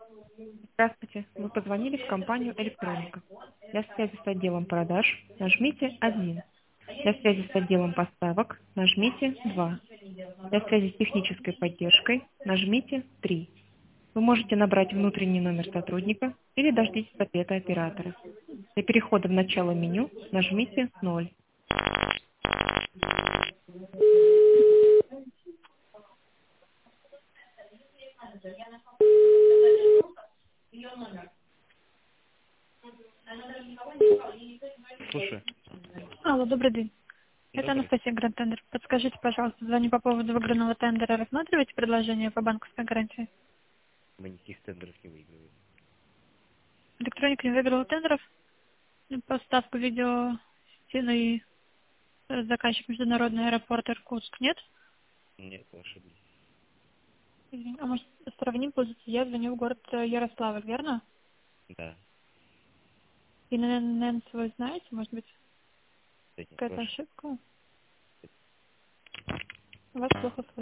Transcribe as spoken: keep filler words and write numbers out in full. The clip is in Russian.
Здравствуйте, вы позвонили в компанию «Электроника». Для связи с отделом продаж нажмите один. Для связи с отделом поставок нажмите два. Для связи с технической поддержкой нажмите три. Вы можете набрать внутренний номер сотрудника или дождитесь ответа оператора. Для перехода в начало меню нажмите ноль. Слушай, Алло, добрый день. Это добрый. Анастасия, Гранд Тендер. Подскажите, пожалуйста, звоню по поводу выигранного тендера. Рассматриваете предложение по банковской гарантии? Мы никаких тендеров не выигрываем. Электроника не выиграла тендеров? Поставку видео стены заказчик международный аэропорт Иркутск, нет? Нет, вы ошиблись. Извини, а может сравним позицию? Я звоню в город э, Ярославль, верно? Да, И на Нэнс вы знаете, может быть, да нет, какая-то ваш. ошибка? Вас плохо слышно.